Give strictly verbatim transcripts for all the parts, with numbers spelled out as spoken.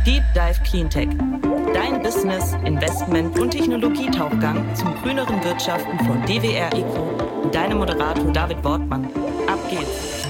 Deep Dive Cleantech. Dein Business, Investment und Technologietauchgang zum grüneren Wirtschaften von D W R Eco und deinem Moderator David Wortmann. Ab geht's.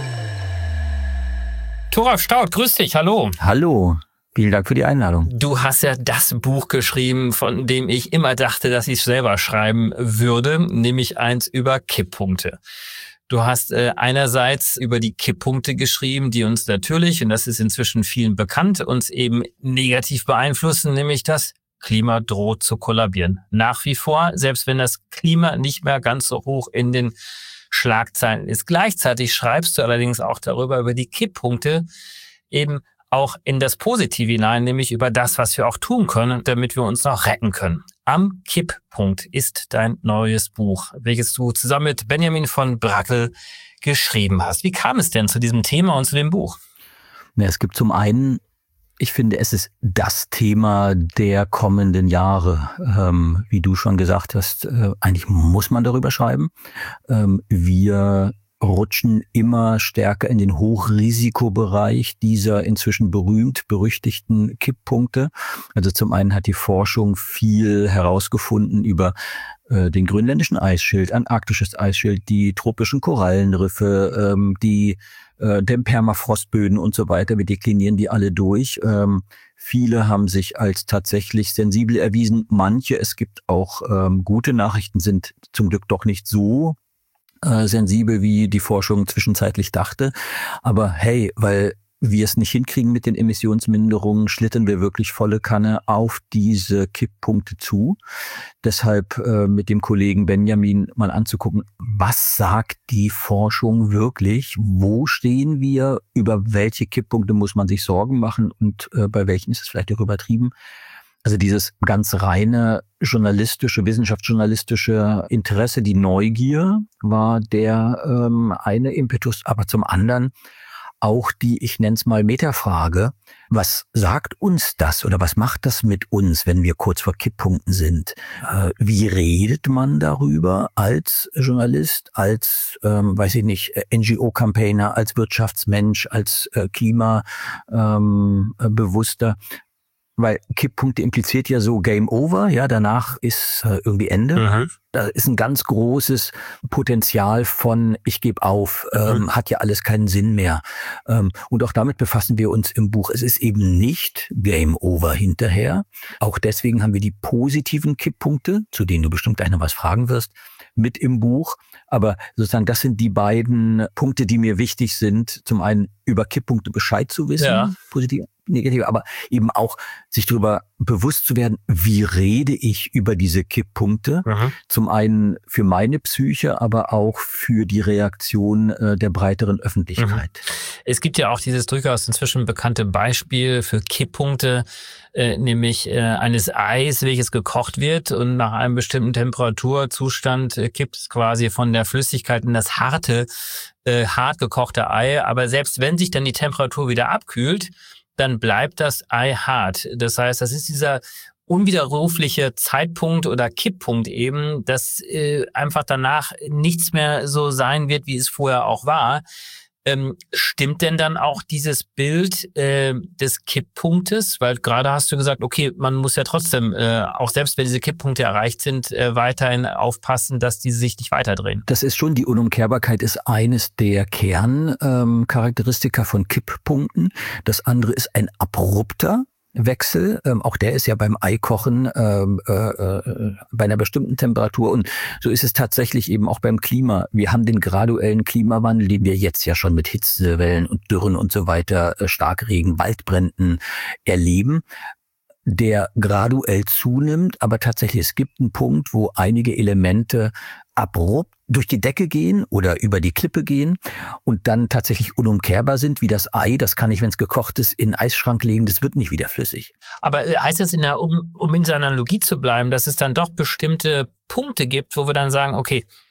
Thoralf Staudt, grüß dich, hallo. Hallo. Vielen Dank für die Einladung. Du hast ja das Buch geschrieben, von dem ich immer dachte, dass ich es selber schreiben würde, nämlich eins über Kipppunkte. Du hast äh, einerseits über die Kipppunkte geschrieben, die uns natürlich, und das ist inzwischen vielen bekannt, uns eben negativ beeinflussen, nämlich das Klima droht zu kollabieren. Nach wie vor, selbst wenn das Klima nicht mehr ganz so hoch in den Schlagzeilen ist. Gleichzeitig schreibst du allerdings auch darüber, über die Kipppunkte, eben auch in das Positive hinein, nämlich über das, was wir auch tun können, damit wir uns noch retten können. Am Kipppunkt ist dein neues Buch, welches du zusammen mit Benjamin von Brackel geschrieben hast. Wie kam es denn zu diesem Thema und zu dem Buch? Ja, es gibt zum einen, ich finde, es ist das Thema der kommenden Jahre. Ähm, wie du schon gesagt hast, äh, eigentlich muss man darüber schreiben. Ähm, wir rutschen immer stärker in den Hochrisikobereich dieser inzwischen berühmt-berüchtigten Kipppunkte. Also zum einen hat die Forschung viel herausgefunden über äh, den grönländischen Eisschild, antarktisches Eisschild, die tropischen Korallenriffe, ähm, die äh, den Permafrostböden und so weiter. Wir deklinieren die alle durch. Ähm, viele haben sich als tatsächlich sensibel erwiesen. Manche, es gibt auch ähm, gute Nachrichten, sind zum Glück doch nicht so sensibel, wie die Forschung zwischenzeitlich dachte. Aber hey, weil wir es nicht hinkriegen mit den Emissionsminderungen, schlittern wir wirklich volle Kanne auf diese Kipppunkte zu. Deshalb äh, mit dem Kollegen Benjamin mal anzugucken, was sagt die Forschung wirklich? Wo stehen wir? Über welche Kipppunkte muss man sich Sorgen machen? Und äh, bei welchen ist es vielleicht auch übertrieben? Also dieses ganz reine journalistische, wissenschaftsjournalistische Interesse, die Neugier war der ähm, eine Impetus, aber zum anderen auch die, ich nenne es mal Metafrage, was sagt uns das oder was macht das mit uns, wenn wir kurz vor Kipppunkten sind? Äh, wie redet man darüber als Journalist, als, ähm, weiß ich nicht, N G O-Campaigner, als Wirtschaftsmensch, als äh, Klimabewusster? Weil Kipppunkte impliziert ja so Game Over, ja, danach ist äh, irgendwie Ende. Mhm. Da ist ein ganz großes Potenzial von ich gebe auf, ähm, mhm. hat ja alles keinen Sinn mehr. Ähm, und auch damit befassen wir uns im Buch. Es ist eben nicht Game Over hinterher. Auch deswegen haben wir die positiven Kipppunkte, zu denen du bestimmt gleich noch was fragen wirst, mit im Buch. Aber sozusagen, das sind die beiden Punkte, die mir wichtig sind. Zum einen über Kipppunkte Bescheid zu wissen, ja. Positiv, negativ, aber eben auch sich darüber bewusst zu werden, wie rede ich über diese Kipppunkte. Mhm. Zum einen für meine Psyche, aber auch für die Reaktion äh, der breiteren Öffentlichkeit. Mhm. Es gibt ja auch dieses durchaus inzwischen bekannte Beispiel für Kipppunkte, äh, nämlich äh, eines Eis, welches gekocht wird und nach einem bestimmten Temperaturzustand äh, kippt es quasi von der Flüssigkeit in das harte, äh, hart gekochte Ei. Aber selbst wenn sich dann die Temperatur wieder abkühlt, dann bleibt das Ei hart. Das heißt, das ist dieser unwiderrufliche Zeitpunkt oder Kipppunkt eben, dass äh, einfach danach nichts mehr so sein wird, wie es vorher auch war. Ähm, stimmt denn dann auch dieses Bild äh, des Kipppunktes? Weil gerade hast du gesagt, okay, man muss ja trotzdem, äh, auch selbst wenn diese Kipppunkte erreicht sind, äh, weiterhin aufpassen, dass die sich nicht weiterdrehen. Das ist schon, die Unumkehrbarkeit ist eines der Kerncharakteristika ähm, von Kipppunkten. Das andere ist ein abrupter Wechsel, ähm, auch der ist ja beim Eikochen ähm, äh, äh, bei einer bestimmten Temperatur und so ist es tatsächlich eben auch beim Klima. Wir haben den graduellen Klimawandel, den wir jetzt ja schon mit Hitzewellen und Dürren und so weiter, äh, Starkregen, Waldbränden erleben, der graduell zunimmt, aber tatsächlich es gibt einen Punkt, wo einige Elemente abrupt durch die Decke gehen oder über die Klippe gehen und dann tatsächlich unumkehrbar sind, wie das Ei. Das kann ich, wenn es gekocht ist, in den Eisschrank legen. Das wird nicht wieder flüssig. Aber heißt das, in der, um, um in seiner Analogie zu bleiben, dass es dann doch bestimmte Punkte gibt, wo wir dann sagen, okay,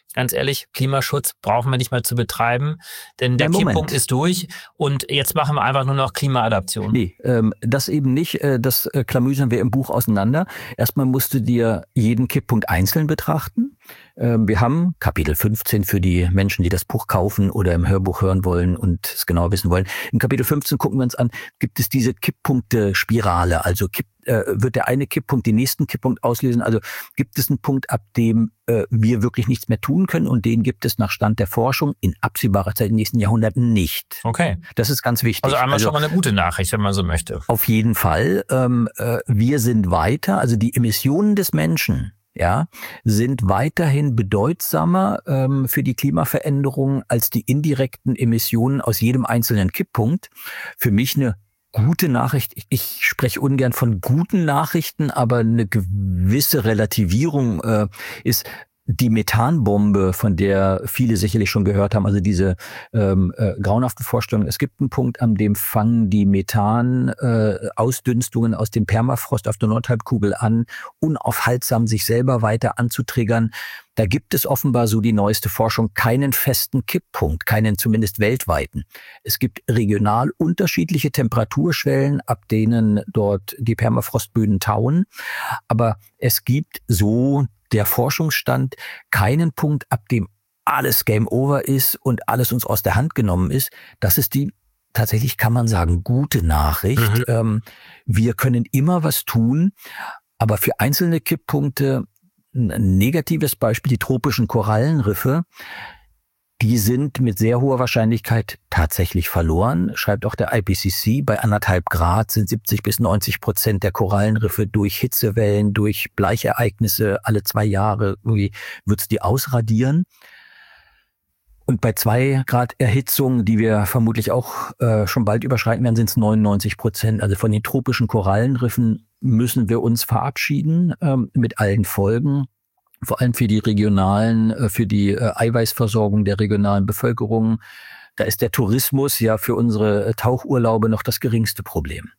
ganz ehrlich, Klimaschutz brauchen wir nicht mehr zu betreiben, denn der Ja, Kipppunkt ist durch und jetzt machen wir einfach nur noch Klimaadaption. Nee, ähm, das eben nicht. Äh, das äh, klamüsern wir im Buch auseinander. Erstmal musst du dir jeden Kipppunkt einzeln betrachten. Ähm, wir haben Kapitel fünfzehn für die Menschen, die das Buch kaufen oder im Hörbuch hören wollen und es genau wissen wollen. Im Kapitel fünfzehn gucken wir uns an, gibt es diese Kipppunkte-Spirale, also kipp, äh, wird der eine Kipppunkt den nächsten Kipppunkt auslösen, also gibt es einen Punkt, ab dem äh, wir wirklich nichts mehr tun können und den gibt es nach Stand der Forschung in absehbarer Zeit in den nächsten Jahrhunderten nicht. Okay. Das ist ganz wichtig. Also einmal also, schon mal eine gute Nachricht, wenn man so möchte. Auf jeden Fall. Ähm, äh, wir sind weiter, also die Emissionen des Menschen, ja, sind weiterhin bedeutsamer ähm, für die Klimaveränderung als die indirekten Emissionen aus jedem einzelnen Kipppunkt. Für mich eine gute Nachricht. Ich, ich spreche ungern von guten Nachrichten, aber eine gewisse Relativierung äh, ist die Methanbombe, von der viele sicherlich schon gehört haben, also diese ähm, äh, grauenhafte Vorstellung, es gibt einen Punkt, an dem fangen die Methan-Ausdünstungen äh, aus dem Permafrost auf der Nordhalbkugel an, unaufhaltsam sich selber weiter anzutriggern. Da gibt es offenbar, so die neueste Forschung, keinen festen Kipppunkt, keinen zumindest weltweiten. Es gibt regional unterschiedliche Temperaturschwellen, ab denen dort die Permafrostböden tauen, aber es gibt so der Forschungsstand keinen Punkt, ab dem alles Game Over ist und alles uns aus der Hand genommen ist. Das ist die, tatsächlich kann man sagen, gute Nachricht. Mhm. Ähm, wir können immer was tun, aber für einzelne Kipppunkte, ein negatives Beispiel, die tropischen Korallenriffe, die sind mit sehr hoher Wahrscheinlichkeit tatsächlich verloren, schreibt auch der I P C C. Bei anderthalb Grad sind siebzig bis neunzig Prozent der Korallenriffe durch Hitzewellen, durch Bleichereignisse alle zwei Jahre, irgendwie wird's die ausradieren. Und bei zwei Grad Erhitzung, die wir vermutlich auch äh, schon bald überschreiten werden, sind es neunundneunzig Prozent. Also von den tropischen Korallenriffen müssen wir uns verabschieden ähm, mit allen Folgen. Vor allem für die regionalen, für die Eiweißversorgung der regionalen Bevölkerung. Da ist der Tourismus ja für unsere Tauchurlaube noch das geringste Problem.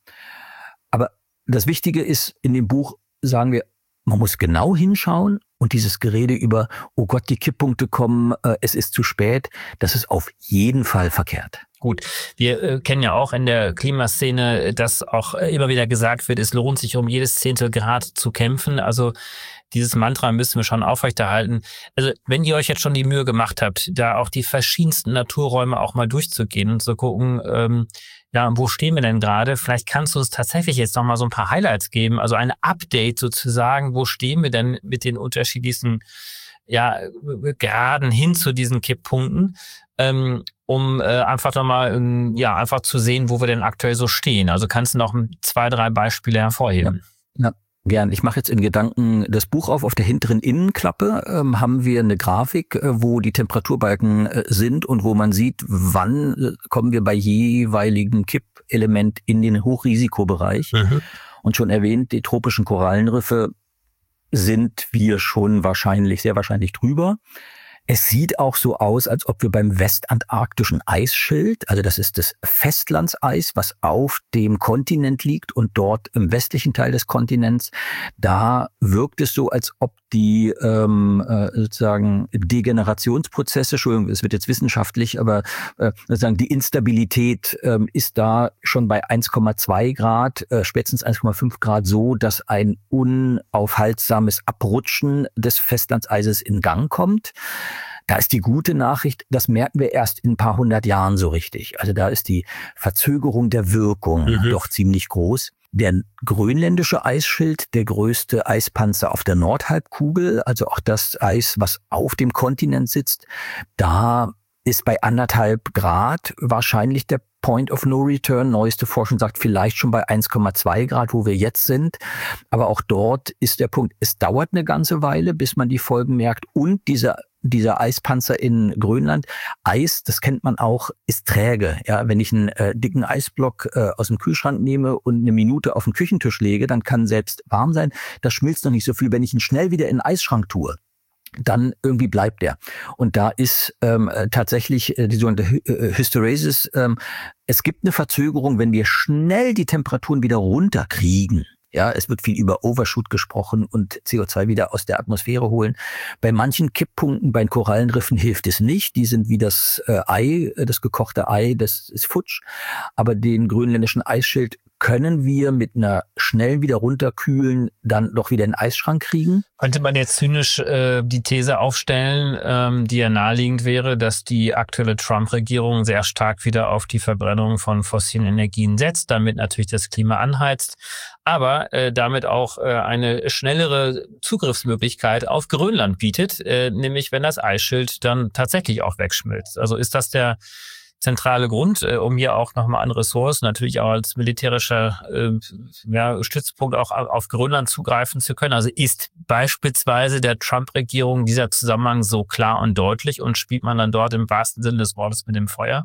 Aber das Wichtige ist, in dem Buch sagen wir, man muss genau hinschauen und dieses Gerede über, oh Gott, die Kipppunkte kommen, es ist zu spät, das ist auf jeden Fall verkehrt. Gut, wir äh, kennen ja auch in der Klimaszene, dass auch immer wieder gesagt wird, es lohnt sich, um jedes Zehntel Grad zu kämpfen. Also dieses Mantra müssen wir schon aufrechterhalten. Also wenn ihr euch jetzt schon die Mühe gemacht habt, da auch die verschiedensten Naturräume auch mal durchzugehen und zu gucken, ähm, ja, wo stehen wir denn gerade? Vielleicht kannst du uns tatsächlich jetzt noch mal so ein paar Highlights geben, also ein Update sozusagen, wo stehen wir denn mit den unterschiedlichsten, ja, Graden hin zu diesen Kipppunkten, ähm, um äh, einfach noch mal, ähm, ja, einfach zu sehen, wo wir denn aktuell so stehen. Also kannst du noch zwei, drei Beispiele hervorheben? Ja, ja. Gern. Ich mache jetzt in Gedanken das Buch auf. Auf der hinteren Innenklappe ähm, haben wir eine Grafik, äh, wo die Temperaturbalken äh, sind und wo man sieht, wann äh, kommen wir bei jeweiligen Kippelement in den Hochrisikobereich. Mhm. Und schon erwähnt, die tropischen Korallenriffe sind wir schon wahrscheinlich, sehr wahrscheinlich drüber. Es sieht auch so aus, als ob wir beim westantarktischen Eisschild, also das ist das Festlandseis, was auf dem Kontinent liegt und dort im westlichen Teil des Kontinents, da wirkt es so, als ob die ähm, äh, sozusagen Degenerationsprozesse, Entschuldigung, es wird jetzt wissenschaftlich, aber äh, sozusagen die Instabilität äh, ist da schon bei eins Komma zwei Grad, äh, spätestens eins Komma fünf Grad so, dass ein unaufhaltsames Abrutschen des Festlandseises in Gang kommt. Da ist die gute Nachricht, das merken wir erst in ein paar hundert Jahren so richtig. Also da ist die Verzögerung der Wirkung mhm. doch ziemlich groß. Der grönländische Eisschild, der größte Eispanzer auf der Nordhalbkugel, also auch das Eis, was auf dem Kontinent sitzt, da ist bei anderthalb Grad wahrscheinlich der Point of No Return. Neueste Forschung sagt vielleicht schon bei eins Komma zwei Grad, wo wir jetzt sind. Aber auch dort ist der Punkt, es dauert eine ganze Weile, bis man die Folgen merkt. Und dieser dieser Eispanzer in Grönland, Eis, das kennt man auch, ist träge. Ja, wenn ich einen äh, dicken Eisblock äh, aus dem Kühlschrank nehme und eine Minute auf den Küchentisch lege, dann kann selbst warm sein. Das schmilzt noch nicht so viel. Wenn ich ihn schnell wieder in den Eisschrank tue, dann irgendwie bleibt der. Und da ist ähm, tatsächlich äh, die sogenannte Hy- äh, Hysteresis. Ähm, es gibt eine Verzögerung, wenn wir schnell die Temperaturen wieder runterkriegen. Ja, es wird viel über Overshoot gesprochen und C O zwei wieder aus der Atmosphäre holen. Bei manchen Kipppunkten, bei den Korallenriffen hilft es nicht. Die sind wie das äh, Ei, das gekochte Ei, das ist futsch. Aber den grönländischen Eisschild können wir mit einer schnellen wieder runterkühlen dann doch wieder in den Eisschrank kriegen. Könnte man jetzt zynisch äh, die These aufstellen, ähm, die ja naheliegend wäre, dass die aktuelle Trump-Regierung sehr stark wieder auf die Verbrennung von fossilen Energien setzt, damit natürlich das Klima anheizt, aber äh, damit auch äh, eine schnellere Zugriffsmöglichkeit auf Grönland bietet, äh, nämlich wenn das Eisschild dann tatsächlich auch wegschmilzt. Also ist das der zentrale Grund, äh, um hier auch nochmal an Ressourcen, natürlich auch als militärischer äh, ja, Stützpunkt auch auf Grönland zugreifen zu können? Also ist beispielsweise der Trump-Regierung dieser Zusammenhang so klar und deutlich und spielt man dann dort im wahrsten Sinne des Wortes mit dem Feuer?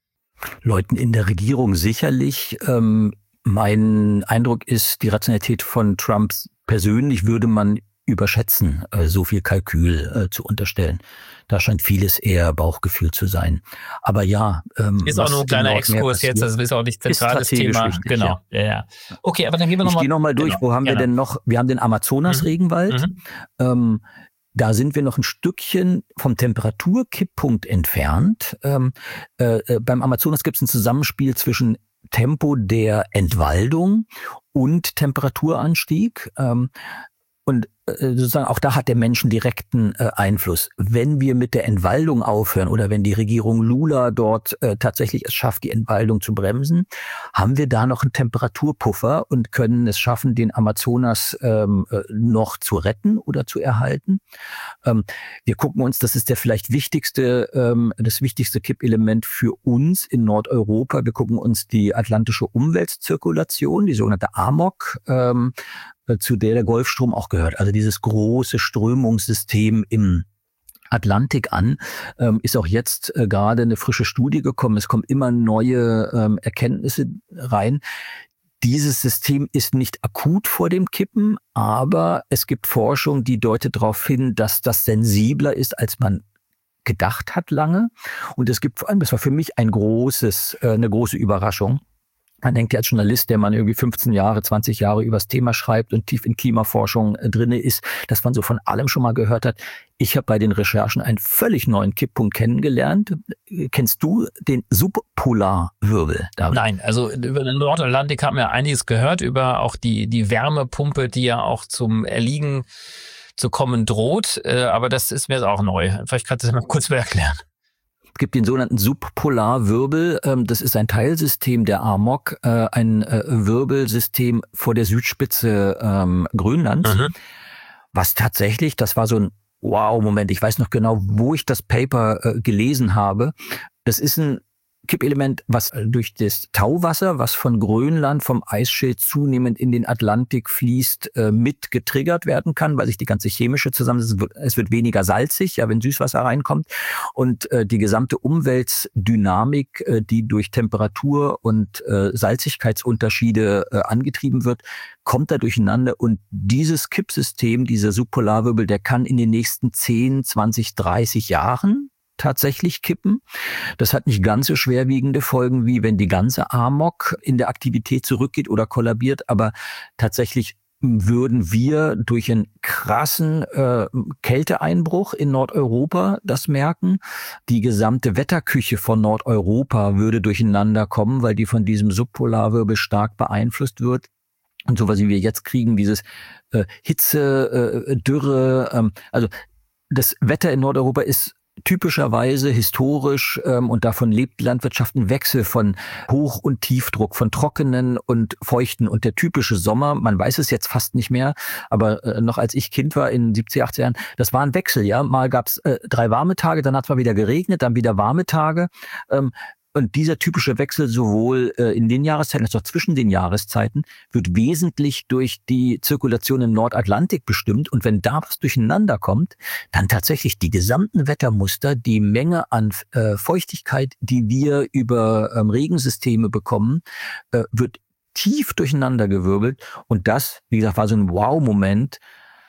Leuten in der Regierung sicherlich. Ähm, mein Eindruck ist, die Rationalität von Trump persönlich würde man überschätzen, äh, so viel Kalkül äh, zu unterstellen. Da scheint vieles eher Bauchgefühl zu sein. Aber ja, ähm, ist auch nur ein kleiner Exkurs jetzt, das ist auch nicht zentrales Thema. Wichtig, genau. Ja. Ja, ja. Okay, aber dann gehen wir nochmal. Ich gehe nochmal durch. Genau. Wo haben Gerne. wir denn noch? Wir haben den Amazonas-Regenwald. Mhm. Ähm, Da sind wir noch ein Stückchen vom Temperaturkipppunkt entfernt. Ähm, äh, beim Amazonas gibt es ein Zusammenspiel zwischen Tempo der Entwaldung und Temperaturanstieg. Ähm, und äh, sozusagen auch da hat der Mensch einen direkten äh, Einfluss. Wenn wir mit der Entwaldung aufhören oder wenn die Regierung Lula dort äh, tatsächlich es schafft, die Entwaldung zu bremsen, haben wir da noch einen Temperaturpuffer und können es schaffen, den Amazonas ähm, äh, noch zu retten oder zu erhalten. Ähm, wir gucken uns, das ist der vielleicht wichtigste, ähm, das wichtigste Kippelement für uns in Nordeuropa. Wir gucken uns die atlantische Umweltzirkulation, die sogenannte A M O C, ähm, zu der der Golfstrom auch gehört. Also dieses große Strömungssystem im Atlantik an, ähm, ist auch jetzt äh, gerade eine frische Studie gekommen. Es kommen immer neue ähm, Erkenntnisse rein. Dieses System ist nicht akut vor dem Kippen, aber es gibt Forschung, die deutet darauf hin, dass das sensibler ist, als man gedacht hat lange. Und es gibt vor allem, das war für mich ein großes, äh, eine große Überraschung. Man denkt ja als Journalist, der man irgendwie fünfzehn Jahre, zwanzig Jahre über das Thema schreibt und tief in Klimaforschung äh, drinne ist, dass man so von allem schon mal gehört hat. Ich habe bei den Recherchen einen völlig neuen Kipppunkt kennengelernt. Kennst du den Subpolarwirbel, David? Nein, also über den Nordatlantik haben wir einiges gehört, über auch die, die Wärmepumpe, die ja auch zum Erliegen zu kommen droht. Äh, aber das ist mir jetzt auch neu. Vielleicht kannst du das mal kurz mal erklären. Es gibt den sogenannten Subpolarwirbel. Das ist ein Teilsystem der A M O C, ein Wirbelsystem vor der Südspitze ähm, Grönlands, mhm. was tatsächlich, das war so ein Wow-Moment. Ich weiß noch genau, wo ich das Paper äh, gelesen habe. Das ist ein Kippelement, was durch das Tauwasser, was von Grönland, vom Eisschild zunehmend in den Atlantik fließt, äh, mit getriggert werden kann, weil sich die ganze chemische Zusammensetzung, es wird weniger salzig, ja, wenn Süßwasser reinkommt. Und äh, die gesamte Umweltdynamik, äh, die durch Temperatur und äh, Salzigkeitsunterschiede äh, angetrieben wird, kommt da durcheinander. Und dieses Kippsystem, dieser Subpolarwirbel, der kann in den nächsten zehn, zwanzig, dreißig Jahren tatsächlich kippen. Das hat nicht ganz so schwerwiegende Folgen, wie wenn die ganze A M O C in der Aktivität zurückgeht oder kollabiert, aber tatsächlich würden wir durch einen krassen äh, Kälteeinbruch in Nordeuropa das merken. Die gesamte Wetterküche von Nordeuropa würde durcheinander kommen, weil die von diesem Subpolarwirbel stark beeinflusst wird. Und sowas, wie wir jetzt kriegen, dieses äh, Hitze, äh, Dürre, ähm, also das Wetter in Nordeuropa ist typischerweise historisch, ähm, und davon lebt die Landwirtschaft, ein Wechsel von Hoch- und Tiefdruck, von trockenen und feuchten. Und der typische Sommer, man weiß es jetzt fast nicht mehr, aber äh, noch als ich Kind war in den siebziger, achtziger Jahren, das war ein Wechsel. Ja, mal gab's äh, drei warme Tage, dann hat es mal wieder geregnet, dann wieder warme Tage. Ähm, Und dieser typische Wechsel sowohl äh, in den Jahreszeiten als auch zwischen den Jahreszeiten wird wesentlich durch die Zirkulation im Nordatlantik bestimmt. Und wenn da was durcheinander kommt, dann tatsächlich die gesamten Wettermuster, die Menge an äh, Feuchtigkeit, die wir über ähm, Regensysteme bekommen, äh, wird tief durcheinandergewirbelt. Und das, wie gesagt, war so ein Wow-Moment,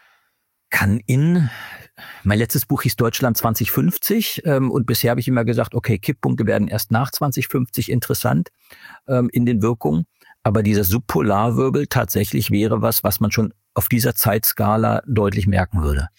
kann in... Mein letztes Buch hieß Deutschland zwanzig fünfzig ähm, und bisher habe ich immer gesagt, okay, Kipppunkte werden erst nach zwanzig fünfzig interessant ähm, in den Wirkungen. aber dieser Subpolarwirbel tatsächlich wäre was, was man schon auf dieser Zeitskala deutlich merken würde.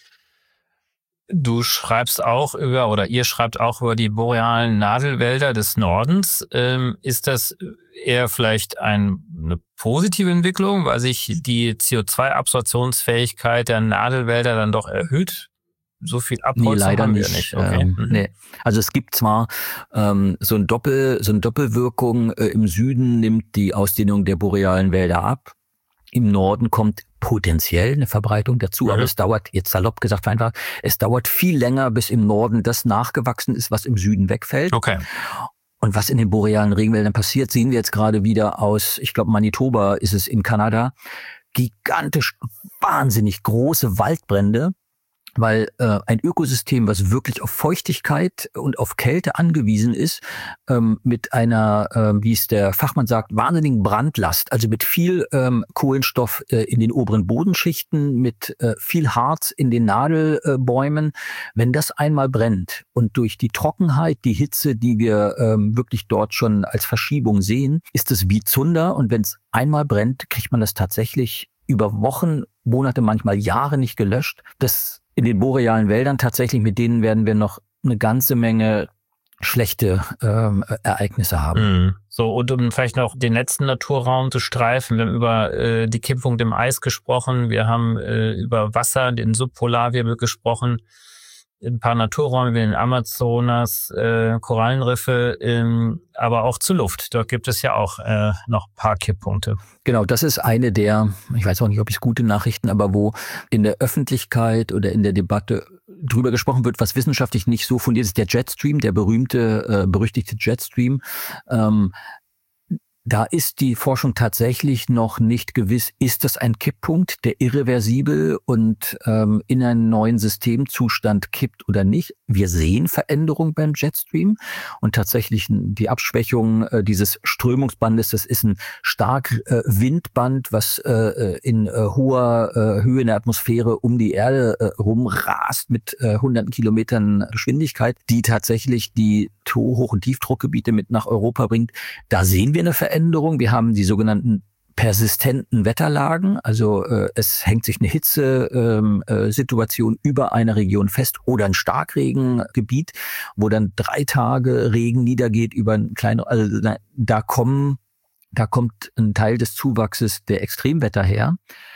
Du schreibst auch über, oder ihr schreibt auch über die borealen Nadelwälder des Nordens. Ähm, ist das eher vielleicht ein, eine positive Entwicklung, weil sich die C O zwei Absorptionsfähigkeit der Nadelwälder dann doch erhöht? So viel Abholzung nee, leider haben wir nicht. nicht. Okay. Ähm, mhm. nee. Also es gibt zwar ähm, so ein Doppel, so eine Doppelwirkung. Äh, im Süden nimmt die Ausdehnung der borealen Wälder ab. Im Norden kommt potenziell eine Verbreitung dazu, mhm. aber es dauert, jetzt salopp gesagt einfach, es dauert viel länger, bis im Norden das nachgewachsen ist, was im Süden wegfällt. Okay. Und was in den borealen Regenwäldern passiert, sehen wir jetzt gerade wieder aus, ich glaube Manitoba ist es in Kanada, gigantisch, wahnsinnig große Waldbrände, weil äh, ein Ökosystem, was wirklich auf Feuchtigkeit und auf Kälte angewiesen ist, ähm, mit einer, äh, wie es der Fachmann sagt, wahnsinnigen Brandlast, also mit viel ähm, Kohlenstoff äh, in den oberen Bodenschichten, mit äh, viel Harz in den Nadelbäumen, wenn das einmal brennt und durch die Trockenheit, die Hitze, die wir ähm, wirklich dort schon als Verschiebung sehen, ist es wie Zunder, und wenn es einmal brennt, kriegt man das tatsächlich über Wochen, Monate, manchmal Jahre nicht gelöscht. Das in den borealen Wäldern tatsächlich, mit denen werden wir noch eine ganze Menge schlechte ähm, Ereignisse haben. Mhm. So, und um vielleicht noch den letzten Naturraum zu streifen, wir haben über äh, die Kipppunkte im Eis gesprochen, wir haben äh, über Wasser, den Subpolarwirbel gesprochen, ein paar Naturräume wie den Amazonas, äh, Korallenriffe, ähm, aber auch zur Luft. Dort gibt es ja auch äh, noch ein paar Kipppunkte. Genau, das ist eine der, ich weiß auch nicht, ob es gute Nachrichten, aber wo in der Öffentlichkeit oder in der Debatte drüber gesprochen wird, was wissenschaftlich nicht so fundiert ist, der Jetstream, der berühmte, äh, berüchtigte Jetstream. Ähm, Da ist die Forschung tatsächlich noch nicht gewiss, ist das ein Kipppunkt, der irreversibel und ähm, in einen neuen Systemzustand kippt oder nicht. Wir sehen Veränderungen beim Jetstream und tatsächlich die Abschwächung äh, dieses Strömungsbandes, das ist ein stark äh, Windband, was äh, in äh, hoher äh, Höhe in der Atmosphäre um die Erde äh, rumrast mit äh, hunderten Kilometern Geschwindigkeit, die tatsächlich die Hoch- und Tiefdruckgebiete mit nach Europa bringt. Da sehen wir eine Veränderung. Wir haben die sogenannten persistenten Wetterlagen. Also äh, es hängt sich eine Hitzesituation ähm, äh, über eine Region fest oder ein Starkregengebiet, wo dann drei Tage Regen niedergeht über ein kleines, also da, da kommen, da kommt ein Teil des Zuwachses der Extremwetter her.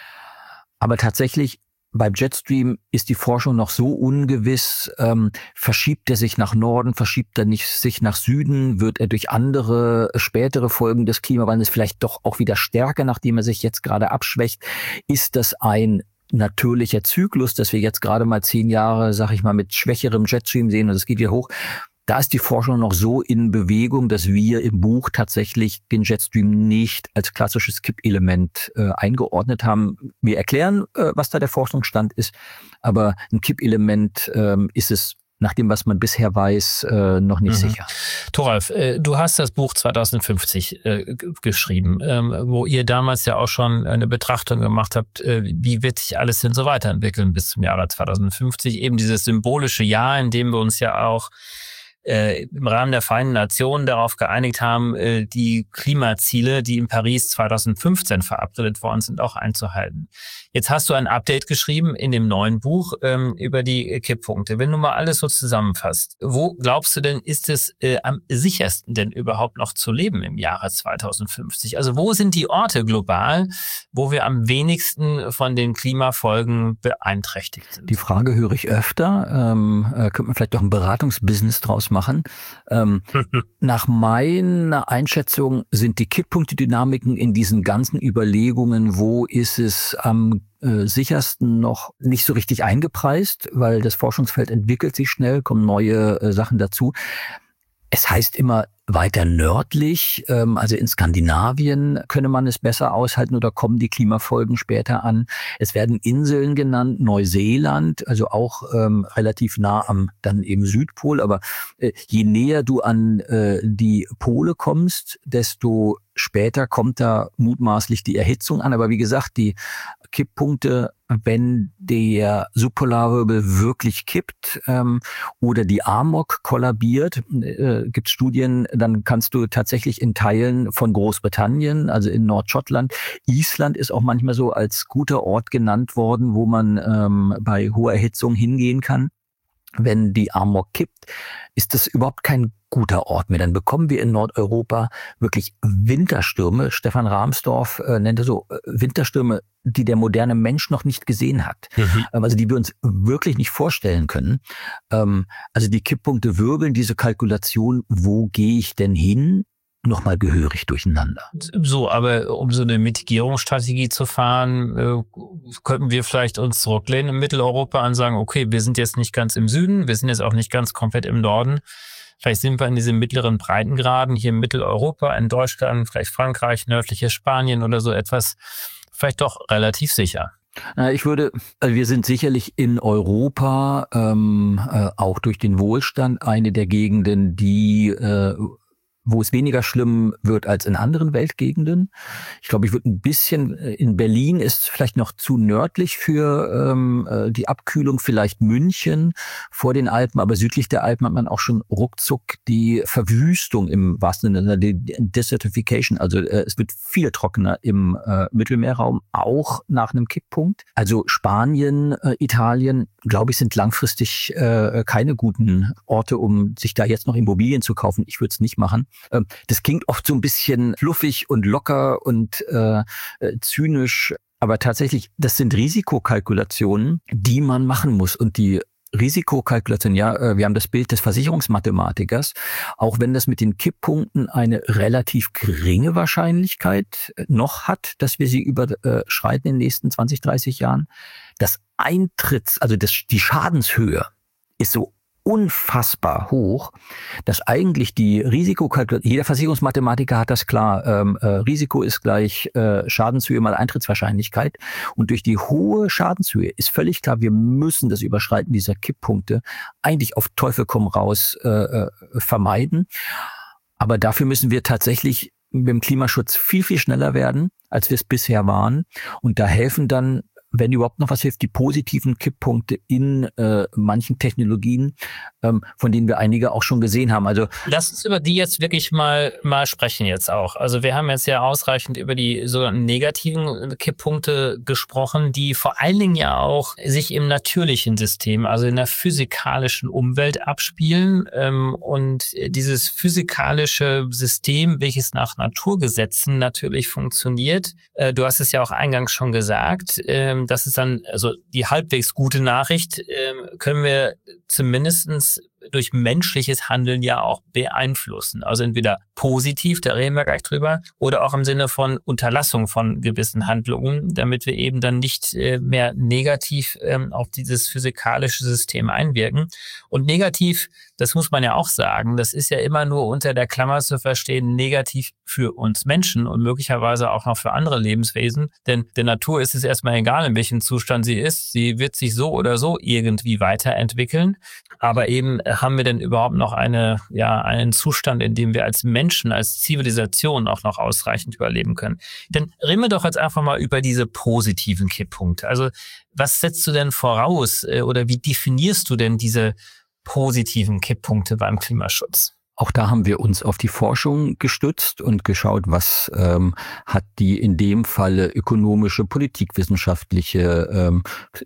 Aber tatsächlich beim Jetstream ist die Forschung noch so ungewiss. Ähm, verschiebt er sich nach Norden, verschiebt er nicht sich nach Süden? Wird er durch andere, spätere Folgen des Klimawandels vielleicht doch auch wieder stärker, nachdem er sich jetzt gerade abschwächt? Ist das ein natürlicher Zyklus, dass wir jetzt gerade mal zehn Jahre, sag ich mal, mit schwächerem Jetstream sehen und es geht wieder hoch? Da ist die Forschung noch so in Bewegung, dass wir im Buch tatsächlich den Jetstream nicht als klassisches Kippelement äh, eingeordnet haben. Wir erklären, äh, was da der Forschungsstand ist, aber ein Kippelement äh, ist es nach dem, was man bisher weiß, äh, noch nicht mhm. sicher. Thoralf, äh, du hast das Buch zwanzig fünfzig äh, g- geschrieben, ähm, wo ihr damals ja auch schon eine Betrachtung gemacht habt, äh, wie wird sich alles denn so weiterentwickeln bis zum Jahre zwanzig fünfzig? Eben dieses symbolische Jahr, in dem wir uns ja auch Äh, im Rahmen der Vereinten Nationen darauf geeinigt haben, äh, die Klimaziele, die in Paris zwanzig fünfzehn verabredet worden sind, auch einzuhalten. Jetzt hast du ein Update geschrieben in dem neuen Buch ähm, über die Kipppunkte. Wenn du mal alles so zusammenfasst, wo glaubst du denn, ist es äh, am sichersten denn überhaupt noch zu leben im Jahre zwanzig fünfzig? Also wo sind die Orte global, wo wir am wenigsten von den Klimafolgen beeinträchtigt sind? Die Frage höre ich öfter. Ähm, äh, könnte man vielleicht auch ein Beratungsbusiness draus machen. Ähm, nach meiner Einschätzung sind die Kipppunktedynamiken in diesen ganzen Überlegungen, wo ist es am äh, sichersten, noch nicht so richtig eingepreist, weil das Forschungsfeld entwickelt sich schnell, kommen neue äh, Sachen dazu. Es heißt immer weiter nördlich, ähm, also in Skandinavien könne man es besser aushalten oder kommen die Klimafolgen später an. Es werden Inseln genannt, Neuseeland, also auch ähm, relativ nah am dann eben Südpol. Aber äh, je näher du an äh, die Pole kommst, desto später kommt da mutmaßlich die Erhitzung an. Aber wie gesagt, die Kipppunkte, wenn der Subpolarwirbel wirklich kippt ähm, oder die A M O C kollabiert, äh, gibt es Studien, dann kannst du tatsächlich in Teilen von Großbritannien, also in Nordschottland, Island ist auch manchmal so als guter Ort genannt worden, wo man ähm, bei hoher Erhitzung hingehen kann. Wenn die Amok kippt, ist das überhaupt kein guter Ort mehr. Dann bekommen wir in Nordeuropa wirklich Winterstürme. Stefan Rahmsdorf äh, nennt es so äh, Winterstürme, die der moderne Mensch noch nicht gesehen hat. Mhm. Ähm, also die wir uns wirklich nicht vorstellen können. Ähm, also die Kipppunkte wirbeln diese Kalkulation, wo gehe ich denn hin, nochmal gehörig durcheinander. So, aber um so eine Mitigierungsstrategie zu fahren, äh, könnten wir vielleicht uns zurücklehnen in Mitteleuropa und sagen, okay, wir sind jetzt nicht ganz im Süden, wir sind jetzt auch nicht ganz komplett im Norden. Vielleicht sind wir in diesen mittleren Breitengraden hier in Mitteleuropa, in Deutschland, vielleicht Frankreich, nördliches Spanien oder so etwas, vielleicht doch relativ sicher. Ich würde, also wir sind sicherlich in Europa, ähm, äh, auch durch den Wohlstand, eine der Gegenden, die äh, wo es weniger schlimm wird als in anderen Weltgegenden. Ich glaube, ich würde ein bisschen, in Berlin ist vielleicht noch zu nördlich für ähm, die Abkühlung, vielleicht München vor den Alpen, aber südlich der Alpen hat man auch schon ruckzuck die Verwüstung im wahrsten Sinne, die Desertification, also äh, es wird viel trockener im äh, Mittelmeerraum, auch nach einem Kipppunkt. Also Spanien, äh, Italien, glaube ich, sind langfristig äh, keine guten Orte, um sich da jetzt noch Immobilien zu kaufen. Ich würde es nicht machen. Das klingt oft so ein bisschen fluffig und locker und äh, zynisch, aber tatsächlich, das sind Risikokalkulationen, die man machen muss. Und die Risikokalkulation, ja, wir haben das Bild des Versicherungsmathematikers, auch wenn das mit den Kipppunkten eine relativ geringe Wahrscheinlichkeit noch hat, dass wir sie überschreiten in den nächsten zwanzig, dreißig Jahren, das Eintritts, also das, die Schadenshöhe ist so unfassbar hoch, dass eigentlich die Risikokalkulation, jeder Versicherungsmathematiker hat das klar, ähm, äh, Risiko ist gleich äh, Schadenshöhe mal Eintrittswahrscheinlichkeit, und durch die hohe Schadenshöhe ist völlig klar, wir müssen das Überschreiten dieser Kipppunkte eigentlich auf Teufel komm raus äh, äh, vermeiden, aber dafür müssen wir tatsächlich mit dem Klimaschutz viel, viel schneller werden, als wir es bisher waren, und da helfen dann, wenn überhaupt noch was hilft, die positiven Kipppunkte in äh, manchen Technologien, ähm, von denen wir einige auch schon gesehen haben. Also lass uns über die jetzt wirklich mal mal sprechen jetzt auch. Also wir haben jetzt ja ausreichend über die sogenannten negativen Kipppunkte gesprochen, die vor allen Dingen ja auch sich im natürlichen System, also in der physikalischen Umwelt abspielen. Ähm, und dieses physikalische System, welches nach Naturgesetzen natürlich funktioniert, äh, du hast es ja auch eingangs schon gesagt, ähm, das ist dann, also die halbwegs gute Nachricht, äh, können wir zumindestens durch menschliches Handeln ja auch beeinflussen. Also entweder positiv, da reden wir gleich drüber, oder auch im Sinne von Unterlassung von gewissen Handlungen, damit wir eben dann nicht äh, mehr negativ ähm, auf dieses physikalische System einwirken. Und negativ, das muss man ja auch sagen, das ist ja immer nur unter der Klammer zu verstehen, negativ für uns Menschen und möglicherweise auch noch für andere Lebenswesen. Denn der Natur ist es erstmal egal, in welchem Zustand sie ist. Sie wird sich so oder so irgendwie weiterentwickeln. Aber eben haben wir denn überhaupt noch eine, ja, einen Zustand, in dem wir als Menschen, als Zivilisation auch noch ausreichend überleben können? Dann reden wir doch jetzt einfach mal über diese positiven Kipppunkte. Also was setzt du denn voraus oder wie definierst du denn diese positiven Kipppunkte beim Klimaschutz? Auch da haben wir uns auf die Forschung gestützt und geschaut, was ähm, hat die in dem Falle ökonomische, politikwissenschaftliche, ähm,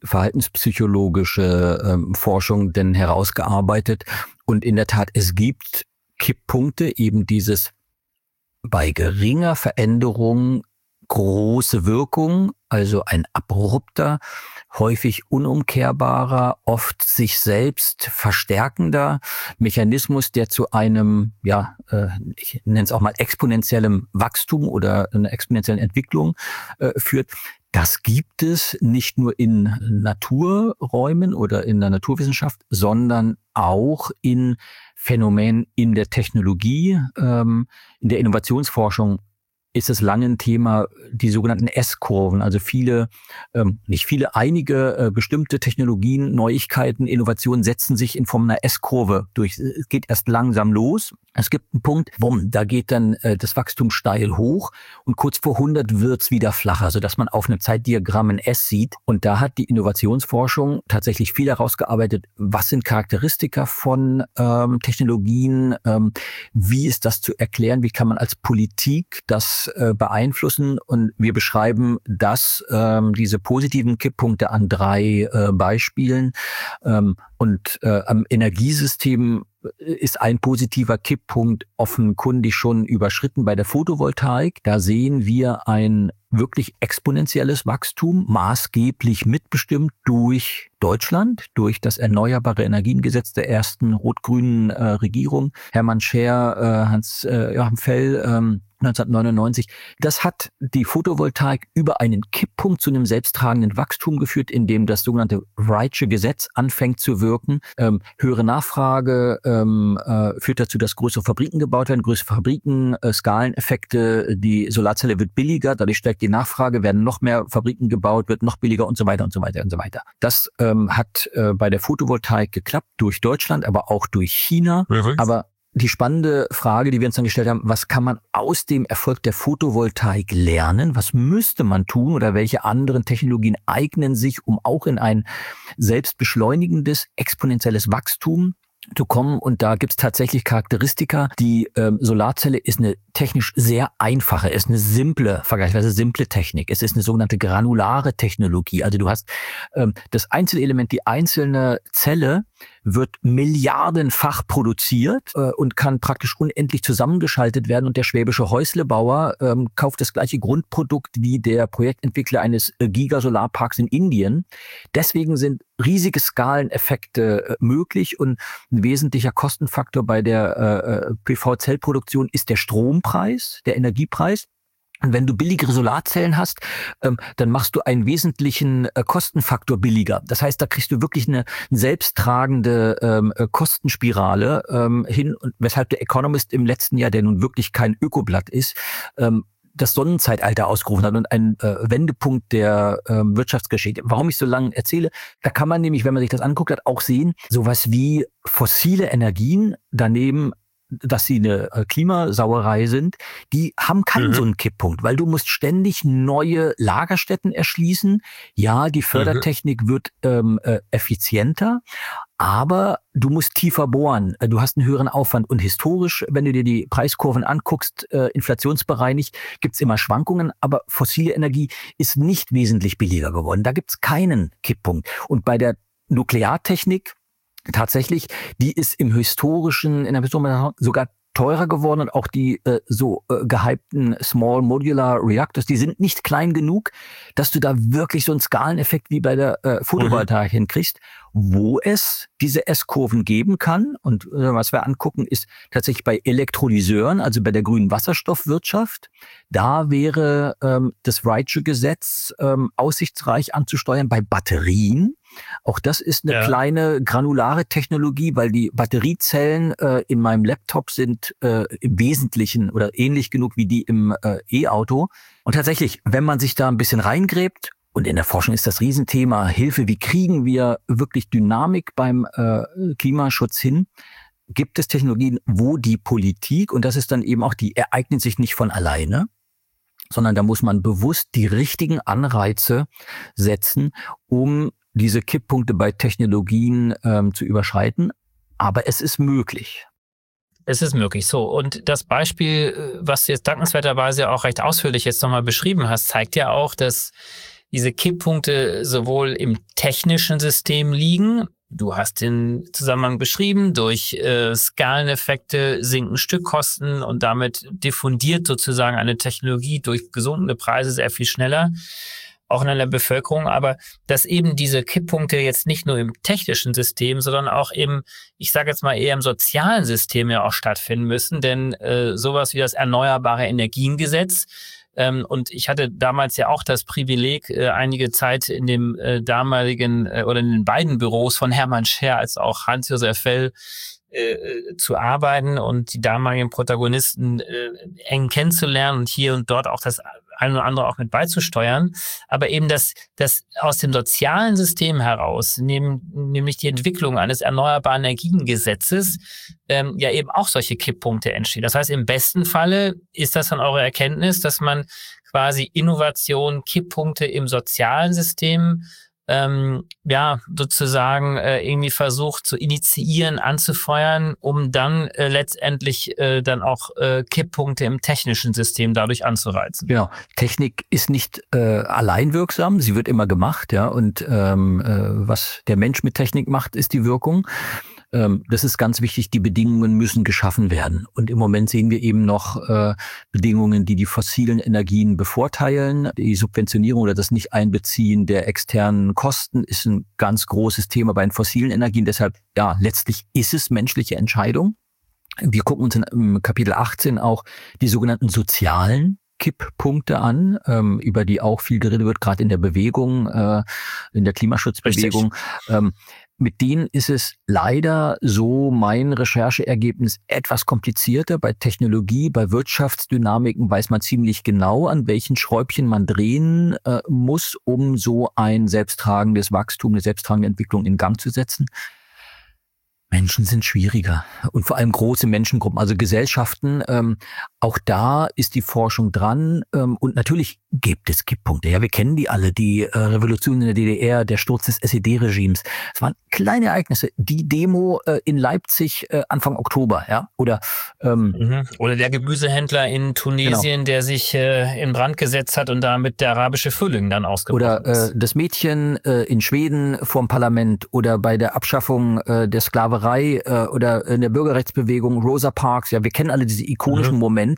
verhaltenspsychologische ähm, Forschung denn herausgearbeitet. Und in der Tat, es gibt Kipppunkte, eben dieses bei geringer Veränderung große Wirkung, also ein abrupter, häufig unumkehrbarer, oft sich selbst verstärkender Mechanismus, der zu einem, ja, äh, ich nenne es auch mal exponentiellem Wachstum oder einer exponentiellen Entwicklung äh, führt. Das gibt es nicht nur in Naturräumen oder in der Naturwissenschaft, sondern auch in Phänomenen in der Technologie, ähm, in der Innovationsforschung. Ist es lange ein Thema, die sogenannten S-Kurven, also viele, ähm, nicht viele, einige äh, bestimmte Technologien, Neuigkeiten, Innovationen setzen sich in Form einer S-Kurve durch. Es geht erst langsam los, Es gibt einen Punkt, bumm, da geht dann äh, das Wachstum steil hoch und kurz vor hundert wird's wieder flacher, sodass man auf einem Zeitdiagramm ein S sieht. Und da hat die Innovationsforschung tatsächlich viel herausgearbeitet, was sind Charakteristika von ähm, Technologien, ähm, wie ist das zu erklären, wie kann man als Politik das äh, beeinflussen. Und wir beschreiben das, ähm, diese positiven Kipppunkte an drei äh, Beispielen. Ähm, und äh, am Energiesystem ist ein positiver Kipppunkt offenkundig schon überschritten bei der Photovoltaik. Da sehen wir ein wirklich exponentielles Wachstum, maßgeblich mitbestimmt durch Deutschland, durch das Erneuerbare Energiengesetz der ersten rot-grünen äh, Regierung. Hermann Scher, äh, Hans-Joachim äh, Fell, ähm, neunzehnhundertneunundneunzig. Das hat die Photovoltaik über einen Kipppunkt zu einem selbsttragenden Wachstum geführt, in dem das sogenannte Wrightsche Gesetz anfängt zu wirken. Ähm, höhere Nachfrage ähm, äh, führt dazu, dass größere Fabriken gebaut werden, größere Fabriken, äh, Skaleneffekte, die Solarzelle wird billiger, dadurch steigt die Nachfrage, werden noch mehr Fabriken gebaut, wird noch billiger und so weiter und so weiter und so weiter. Das ähm, hat äh, bei der Photovoltaik geklappt, durch Deutschland, aber auch durch China. Wirklich? Aber die spannende Frage, die wir uns dann gestellt haben, was kann man aus dem Erfolg der Photovoltaik lernen? Was müsste man tun oder welche anderen Technologien eignen sich, um auch in ein selbstbeschleunigendes, exponentielles Wachstum zu kommen? Und da gibt's tatsächlich Charakteristika. Die ähm, Solarzelle ist eine technisch sehr einfache, ist eine simple, vergleichsweise simple Technik. Es ist eine sogenannte granulare Technologie. Also du hast ähm, das Einzelelement, die einzelne Zelle wird milliardenfach produziert äh, und kann praktisch unendlich zusammengeschaltet werden. Und der schwäbische Häuslebauer ähm, kauft das gleiche Grundprodukt wie der Projektentwickler eines äh, Gigasolarparks in Indien. Deswegen sind riesige Skaleneffekte äh, möglich und ein wesentlicher Kostenfaktor bei der äh, P V-Zellproduktion ist der Strompreis, der Energiepreis. Und wenn du billigere Solarzellen hast, ähm, dann machst du einen wesentlichen äh, Kostenfaktor billiger. Das heißt, da kriegst du wirklich eine selbsttragende ähm, äh, Kostenspirale ähm, hin, und weshalb der Economist im letzten Jahr, der nun wirklich kein Ökoblatt ist, ähm, das Sonnenzeitalter ausgerufen hat und ein äh, Wendepunkt der äh, Wirtschaftsgeschichte. Warum ich so lange erzähle, da kann man nämlich, wenn man sich das anguckt hat, auch sehen, sowas wie fossile Energien daneben, dass sie eine Klimasauerei sind, die haben keinen mhm. so einen Kipppunkt, weil du musst ständig neue Lagerstätten erschließen. Ja, die Fördertechnik mhm. wird ähm, äh, effizienter, aber du musst tiefer bohren. Du hast einen höheren Aufwand. Und historisch, wenn du dir die Preiskurven anguckst, äh, inflationsbereinigt, gibt's immer Schwankungen, aber fossile Energie ist nicht wesentlich billiger geworden. Da gibt's keinen Kipppunkt. Und bei der Nukleartechnik tatsächlich, die ist im historischen, in der Historie sogar teurer geworden, und auch die äh, so äh, gehypten Small Modular Reactors, die sind nicht klein genug, dass du da wirklich so einen Skaleneffekt wie bei der äh, Photovoltaik mhm. hinkriegst, wo es diese S-Kurven geben kann. Und äh, was wir angucken, ist tatsächlich bei Elektrolyseuren, also bei der grünen Wasserstoffwirtschaft. Da wäre ähm, das Wrightsche Gesetz ähm, aussichtsreich anzusteuern. Bei Batterien, auch das ist eine ja. kleine granulare Technologie, weil die Batteriezellen äh, in meinem Laptop sind äh, im Wesentlichen oder ähnlich genug wie die im äh, E-Auto. Und tatsächlich, wenn man sich da ein bisschen reingräbt, und in der Forschung ist das Riesenthema Hilfe, wie kriegen wir wirklich Dynamik beim äh, Klimaschutz hin, gibt es Technologien, wo die Politik, und das ist dann eben auch, die ereignet sich nicht von alleine, sondern da muss man bewusst die richtigen Anreize setzen, um diese Kipppunkte bei Technologien ähm, zu überschreiten. Aber es ist möglich. Es ist möglich. So, und das Beispiel, was du jetzt dankenswerterweise auch recht ausführlich jetzt nochmal beschrieben hast, zeigt ja auch, dass diese Kipppunkte sowohl im technischen System liegen. Du hast den Zusammenhang beschrieben, durch äh, Skaleneffekte sinken Stückkosten und damit diffundiert sozusagen eine Technologie durch gesunkene Preise sehr viel schneller, auch in der Bevölkerung, aber dass eben diese Kipppunkte jetzt nicht nur im technischen System, sondern auch im, ich sage jetzt mal eher im sozialen System ja auch stattfinden müssen, denn äh, sowas wie das Erneuerbare Energiengesetz, ähm, und ich hatte damals ja auch das Privileg, äh, einige Zeit in dem äh, damaligen äh, oder in den beiden Büros von Hermann Scher als auch Hans-Josef Fell äh, zu arbeiten und die damaligen Protagonisten äh, eng kennenzulernen und hier und dort auch das ein oder andere auch mit beizusteuern. Aber eben das, das aus dem sozialen System heraus, nehm, nämlich die Entwicklung eines erneuerbaren Energiengesetzes, ähm, ja eben auch solche Kipppunkte entstehen. Das heißt, im besten Falle ist das dann eure Erkenntnis, dass man quasi Innovation, Kipppunkte im sozialen System ähm, ja sozusagen äh, irgendwie versucht zu initiieren, anzufeuern, um dann äh, letztendlich äh, dann auch äh, Kipppunkte im technischen System dadurch anzureizen. Genau. Technik ist nicht äh, allein wirksam, sie wird immer gemacht, ja, und ähm, äh, was der Mensch mit Technik macht, ist die Wirkung. Ähm, das ist ganz wichtig, die Bedingungen müssen geschaffen werden. Und im Moment sehen wir eben noch äh, Bedingungen, die die fossilen Energien bevorteilen. Die Subventionierung oder das Nicht-Einbeziehen der externen Kosten ist ein ganz großes Thema bei den fossilen Energien. Deshalb, ja, letztlich ist es menschliche Entscheidung. Wir gucken uns in, im Kapitel achtzehn auch die sogenannten sozialen Kipppunkte an, ähm, über die auch viel geredet wird, gerade in der Bewegung, äh, in der Klimaschutzbewegung. Ähm, mit denen ist es leider, so mein Rechercheergebnis, etwas komplizierter. Bei Technologie, bei Wirtschaftsdynamiken weiß man ziemlich genau, an welchen Schräubchen man drehen äh, muss, um so ein selbsttragendes Wachstum, eine selbsttragende Entwicklung in Gang zu setzen. Menschen sind schwieriger und vor allem große Menschengruppen, also Gesellschaften. Ähm, auch da ist die Forschung dran ähm, und natürlich gibt es Kipppunkte. Ja, wir kennen die alle, die äh, Revolution in der D D R, der Sturz des S E D-Regimes. Es waren kleine Ereignisse. Die Demo äh, in Leipzig äh, Anfang Oktober, ja, oder ähm, mhm. oder der Gemüsehändler in Tunesien, genau, der sich äh, in Brand gesetzt hat und damit der arabische Frühling dann ausgebrochen oder, ist. Oder äh, das Mädchen äh, in Schweden vorm Parlament oder bei der Abschaffung äh, der Sklaverei äh, oder in der Bürgerrechtsbewegung Rosa Parks. Ja, wir kennen alle diese ikonischen mhm. Momente.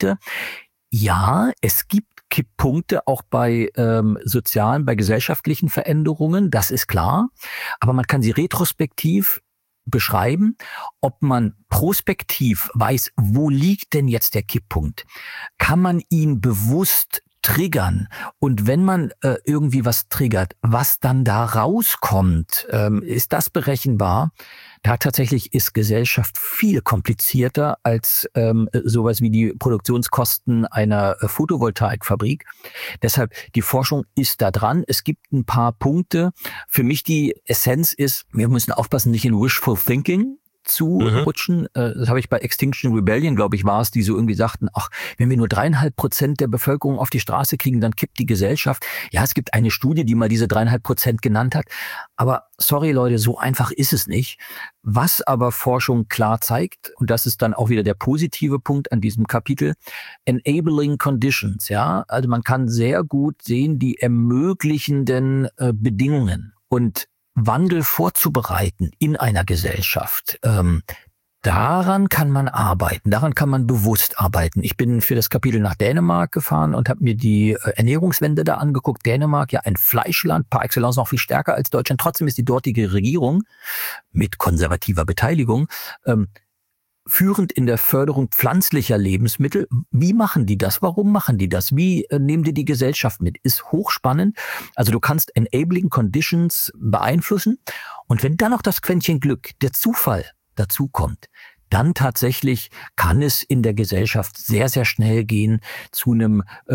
Ja, es gibt Kipppunkte auch bei ähm, sozialen, bei gesellschaftlichen Veränderungen, das ist klar. Aber man kann sie retrospektiv beschreiben. Ob man prospektiv weiß, wo liegt denn jetzt der Kipppunkt? Kann man ihn bewusst triggern? Und wenn man äh, irgendwie was triggert, was dann da rauskommt, ähm, ist das berechenbar? Da tatsächlich ist Gesellschaft viel komplizierter als ähm, sowas wie die Produktionskosten einer äh, Photovoltaikfabrik. Deshalb, die Forschung ist da dran. Es gibt ein paar Punkte. Für mich die Essenz ist, wir müssen aufpassen, nicht in Wishful Thinking zu mhm. rutschen. Das habe ich bei Extinction Rebellion, glaube ich, war es, die so irgendwie sagten, ach, wenn wir nur dreieinhalb Prozent der Bevölkerung auf die Straße kriegen, dann kippt die Gesellschaft. Ja, es gibt eine Studie, die mal diese dreieinhalb Prozent genannt hat. Aber sorry, Leute, so einfach ist es nicht. Was aber Forschung klar zeigt, und das ist dann auch wieder der positive Punkt an diesem Kapitel, enabling conditions, ja. Also man kann sehr gut sehen, die ermöglichenden äh, Bedingungen und Wandel vorzubereiten in einer Gesellschaft. Ähm, daran kann man arbeiten, daran kann man bewusst arbeiten. Ich bin für das Kapitel nach Dänemark gefahren und habe mir die äh, Ernährungswende da angeguckt. Dänemark, ja ein Fleischland, par excellence noch viel stärker als Deutschland. Trotzdem ist die dortige Regierung mit konservativer Beteiligung ähm, führend in der Förderung pflanzlicher Lebensmittel. Wie machen die das? Warum machen die das? Wie äh, nehmen die die Gesellschaft mit? Ist hochspannend. Also du kannst enabling conditions beeinflussen. Und wenn dann noch das Quäntchen Glück, der Zufall dazu kommt, dann tatsächlich kann es in der Gesellschaft sehr, sehr schnell gehen zu einem äh,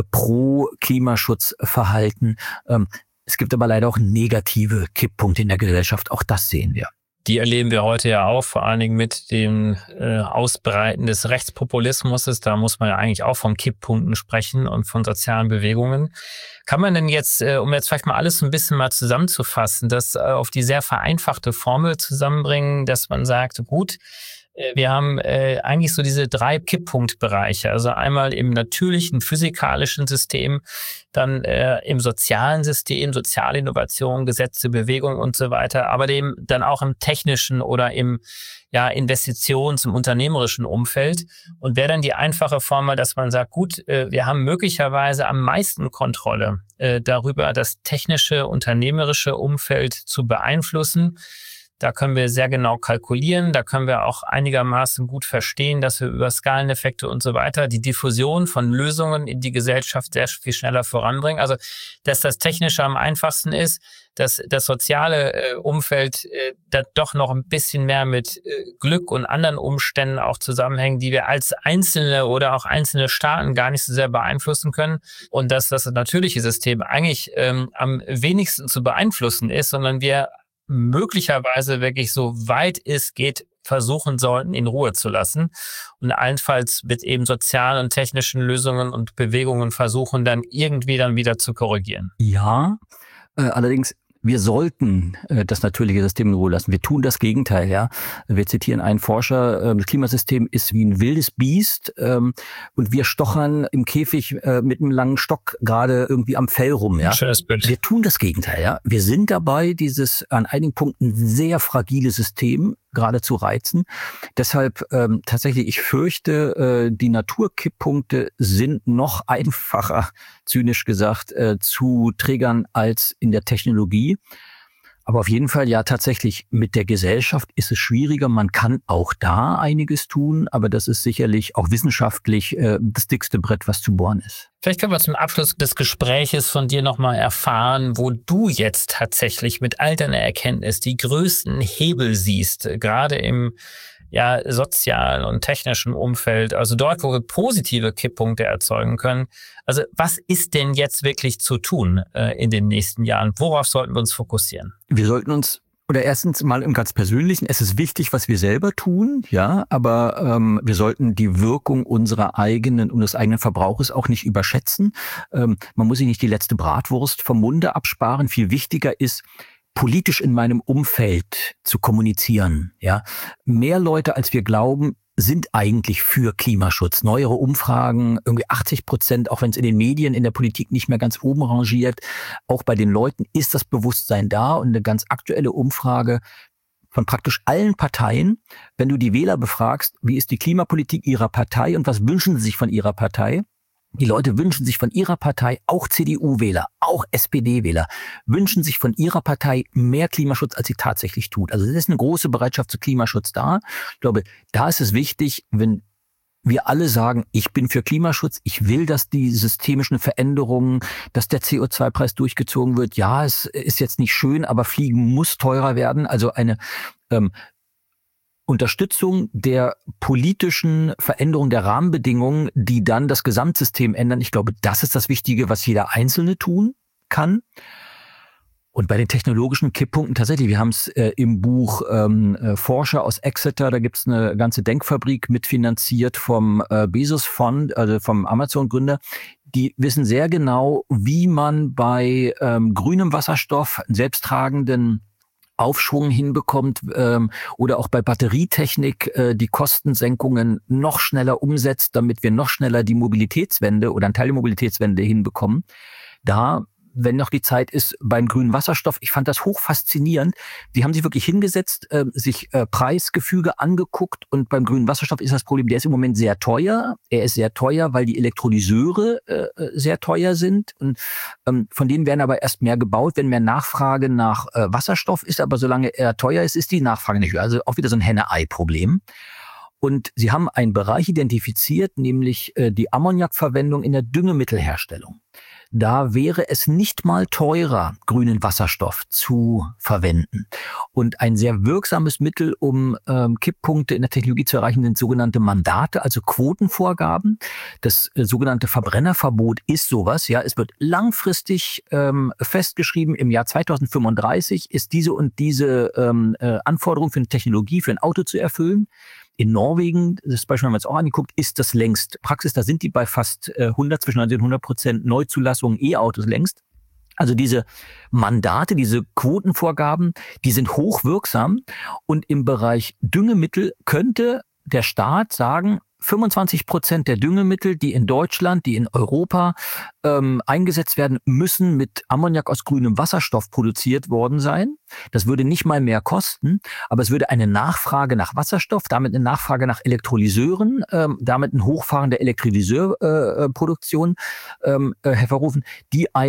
Pro-Klimaschutzverhalten. Ähm, es gibt aber leider auch negative Kipppunkte in der Gesellschaft. Auch das sehen wir. Die erleben wir heute ja auch, vor allen Dingen mit dem äh, Ausbreiten des Rechtspopulismus. Da muss man ja eigentlich auch von Kipppunkten sprechen und von sozialen Bewegungen. Kann man denn jetzt, äh, um jetzt vielleicht mal alles ein bisschen mal zusammenzufassen, das äh, auf die sehr vereinfachte Formel zusammenbringen, dass man sagt, gut, wir haben äh, eigentlich so diese drei Kipppunktbereiche, also einmal im natürlichen, physikalischen System, dann äh, im sozialen System, soziale Innovation, Gesetze, Bewegung und so weiter, aber dem dann auch im technischen oder im ja Investitions-, im unternehmerischen Umfeld. Und wäre dann die einfache Formel, dass man sagt, gut, äh, wir haben möglicherweise am meisten Kontrolle äh, darüber, das technische, unternehmerische Umfeld zu beeinflussen. Da können wir sehr genau kalkulieren. Da können wir auch einigermaßen gut verstehen, dass wir über Skaleneffekte und so weiter die Diffusion von Lösungen in die Gesellschaft sehr viel schneller voranbringen. Also, dass das Technische am einfachsten ist, dass das soziale äh, Umfeld äh, da doch noch ein bisschen mehr mit äh, Glück und anderen Umständen auch zusammenhängen, die wir als Einzelne oder auch einzelne Staaten gar nicht so sehr beeinflussen können. Und dass das natürliche System eigentlich ähm, am wenigsten zu beeinflussen ist, sondern wir möglicherweise wirklich so weit es geht versuchen sollten, in Ruhe zu lassen und allenfalls mit eben sozialen und technischen Lösungen und Bewegungen versuchen, dann irgendwie dann wieder zu korrigieren. Ja, äh, allerdings wir sollten äh, das natürliche System in Ruhe lassen. Wir tun das Gegenteil, ja. Wir zitieren einen Forscher, äh, das Klimasystem ist wie ein wildes Biest ähm, und wir stochern im Käfig äh, mit einem langen Stock gerade irgendwie am Fell rum, ja. Schönes Bild. Wir tun das Gegenteil, ja. Wir sind dabei, dieses an einigen Punkten sehr fragile System gerade zu reizen. Deshalb ähm, tatsächlich, ich fürchte, äh, die Naturkipppunkte sind noch einfacher, zynisch gesagt, äh, zu triggern als in der Technologie. Aber auf jeden Fall, ja, tatsächlich mit der Gesellschaft ist es schwieriger. Man kann auch da einiges tun, aber das ist sicherlich auch wissenschaftlich äh, das dickste Brett, was zu bohren ist. Vielleicht können wir zum Abschluss des Gespräches von dir nochmal erfahren, wo du jetzt tatsächlich mit all deiner Erkenntnis die größten Hebel siehst, gerade im ja, sozialen und technischen Umfeld, also dort, wo wir positive Kipppunkte erzeugen können. Also was ist denn jetzt wirklich zu tun äh, in den nächsten Jahren? Worauf sollten wir uns fokussieren? Wir sollten uns Oder erstens mal im ganz Persönlichen, es ist wichtig, was wir selber tun, ja, aber ähm, wir sollten die Wirkung unserer eigenen, unseres eigenen Verbrauches auch nicht überschätzen. Ähm, man muss sich nicht die letzte Bratwurst vom Munde absparen. Viel wichtiger ist, politisch in meinem Umfeld zu kommunizieren, ja. Mehr Leute, als wir glauben, sind eigentlich für Klimaschutz. Neuere Umfragen, irgendwie achtzig Prozent, auch wenn es in den Medien, in der Politik nicht mehr ganz oben rangiert. Auch bei den Leuten ist das Bewusstsein da und eine ganz aktuelle Umfrage von praktisch allen Parteien. Wenn du die Wähler befragst, wie ist die Klimapolitik ihrer Partei und was wünschen sie sich von ihrer Partei? Die Leute wünschen sich von ihrer Partei, auch C D U-Wähler, auch S P D-Wähler, wünschen sich von ihrer Partei mehr Klimaschutz, als sie tatsächlich tut. Also es ist eine große Bereitschaft zu Klimaschutz da. Ich glaube, da ist es wichtig, wenn wir alle sagen, ich bin für Klimaschutz, ich will, dass die systemischen Veränderungen, dass der C O zwei Preis durchgezogen wird. Ja, es ist jetzt nicht schön, aber Fliegen muss teurer werden. Also eine ähm, Unterstützung der politischen Veränderung der Rahmenbedingungen, die dann das Gesamtsystem ändern. Ich glaube, das ist das Wichtige, was jeder Einzelne tun kann. Und bei den technologischen Kipppunkten tatsächlich, wir haben es äh, im Buch ähm, äh, Forscher aus Exeter, da gibt es eine ganze Denkfabrik mitfinanziert vom äh, Bezos-Fond, also vom Amazon-Gründer. Die wissen sehr genau, wie man bei ähm, grünem Wasserstoff, selbsttragenden Aufschwung hinbekommt ähm, oder auch bei Batterietechnik äh, die Kostensenkungen noch schneller umsetzt, damit wir noch schneller die Mobilitätswende oder einen Teil der Mobilitätswende hinbekommen. Da, wenn noch die Zeit ist, beim grünen Wasserstoff, ich fand das hoch faszinierend. Die haben sich wirklich hingesetzt, äh, sich äh, Preisgefüge angeguckt und beim grünen Wasserstoff ist das Problem, der ist im Moment sehr teuer. Er ist sehr teuer, weil die Elektrolyseure äh, sehr teuer sind und ähm, von denen werden aber erst mehr gebaut, wenn mehr Nachfrage nach äh, Wasserstoff ist, aber solange er teuer ist, ist die Nachfrage nicht höher. Also auch wieder so ein Henne-Ei-Problem. Und sie haben einen Bereich identifiziert, nämlich äh, die Ammoniakverwendung in der Düngemittelherstellung. Da wäre es nicht mal teurer, grünen Wasserstoff zu verwenden. Und ein sehr wirksames Mittel, um ähm, Kipppunkte in der Technologie zu erreichen, sind sogenannte Mandate, also Quotenvorgaben. Das äh, sogenannte Verbrennerverbot ist sowas. Ja, es wird langfristig ähm, festgeschrieben, im Jahr zweitausendfünfunddreißig ist diese und diese ähm, äh, Anforderung für eine Technologie, für ein Auto zu erfüllen. In Norwegen, das Beispiel haben wir uns auch angeguckt, ist das längst Praxis. Da sind die bei fast hundert, zwischen neunzig und hundert Prozent Neuzulassungen E-Autos längst. Also diese Mandate, diese Quotenvorgaben, die sind hochwirksam. Und im Bereich Düngemittel könnte der Staat sagen, fünfundzwanzig Prozent der Düngemittel, die in Deutschland, die in Europa ähm, eingesetzt werden, müssen mit Ammoniak aus grünem Wasserstoff produziert worden sein. Das würde nicht mal mehr kosten, aber es würde eine Nachfrage nach Wasserstoff, damit eine Nachfrage nach Elektrolyseuren, ähm, damit ein Hochfahren der Elektrolyseurproduktion äh, ähm, äh, hervorrufen, die einen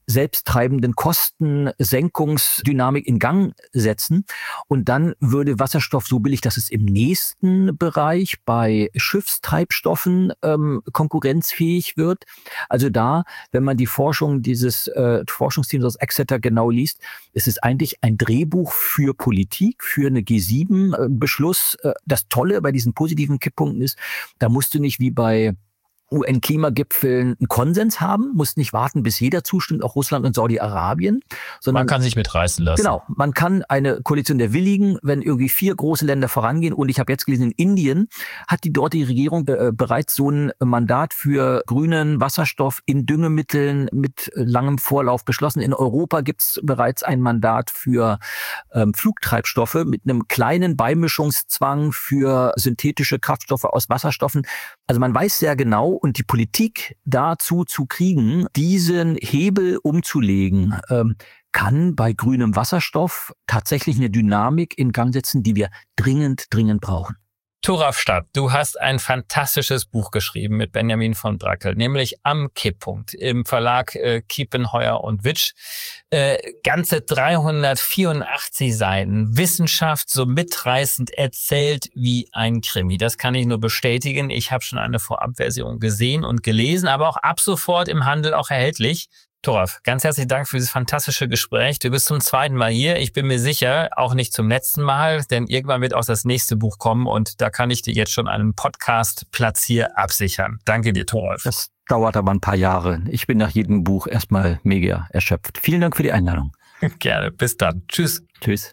selbsttreibenden Kostensenkungsdynamik in Gang setzen. Und dann würde Wasserstoff so billig, dass es im nächsten Bereich bei Schiffstreibstoffen ähm, konkurrenzfähig wird. Also da, wenn man die Forschung dieses äh, Forschungsteams aus Exeter genau liest, ist es eigentlich ein Drehbuch für Politik, für eine G sieben Beschluss. Äh, das Tolle bei diesen positiven Kipppunkten ist, da musst du nicht wie bei U N-Klimagipfeln einen Konsens haben, muss nicht warten, bis jeder zustimmt, auch Russland und Saudi-Arabien. Sondern man kann sich mitreißen lassen. Genau, man kann eine Koalition der Willigen, wenn irgendwie vier große Länder vorangehen. Und ich habe jetzt gelesen, in Indien hat die dortige Regierung äh, bereits so ein Mandat für grünen Wasserstoff in Düngemitteln mit langem Vorlauf beschlossen. In Europa gibt es bereits ein Mandat für ähm, Flugtreibstoffe mit einem kleinen Beimischungszwang für synthetische Kraftstoffe aus Wasserstoffen. Also man weiß sehr genau, und die Politik dazu zu kriegen, diesen Hebel umzulegen, ähm, kann bei grünem Wasserstoff tatsächlich eine Dynamik in Gang setzen, die wir dringend, dringend brauchen. Thoralf Stapp, du hast ein fantastisches Buch geschrieben mit Benjamin von Brackel, nämlich Am Kipppunkt im Verlag äh, Kiepenheuer und Witsch. Äh, ganze dreihundertvierundachtzig Seiten, Wissenschaft so mitreißend erzählt wie ein Krimi. Das kann ich nur bestätigen. Ich habe schon eine Vorabversion gesehen und gelesen, aber auch ab sofort im Handel auch erhältlich. Thoralf, ganz herzlichen Dank für dieses fantastische Gespräch. Du bist zum zweiten Mal hier. Ich bin mir sicher, auch nicht zum letzten Mal, denn irgendwann wird auch das nächste Buch kommen und da kann ich dir jetzt schon einen Podcast-Platz hier absichern. Danke dir, Thoralf. Das dauert aber ein paar Jahre. Ich bin nach jedem Buch erstmal mega erschöpft. Vielen Dank für die Einladung. Gerne. Bis dann. Tschüss. Tschüss.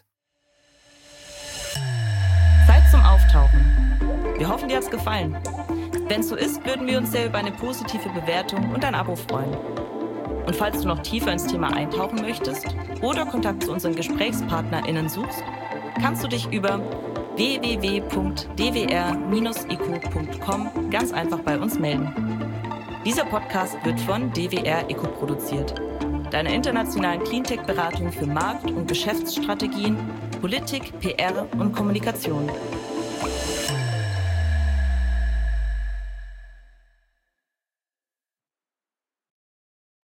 Zeit zum Auftauchen. Wir hoffen, dir hat's gefallen. Wenn es so ist, würden wir uns sehr über eine positive Bewertung und ein Abo freuen. Und falls du noch tiefer ins Thema eintauchen möchtest oder Kontakt zu unseren GesprächspartnerInnen suchst, kannst du dich über w w w punkt d w r bindestrich e c o punkt com ganz einfach bei uns melden. Dieser Podcast wird von D W R E C O produziert, deiner internationalen Cleantech-Beratung für Markt- und Geschäftsstrategien, Politik, P R und Kommunikation.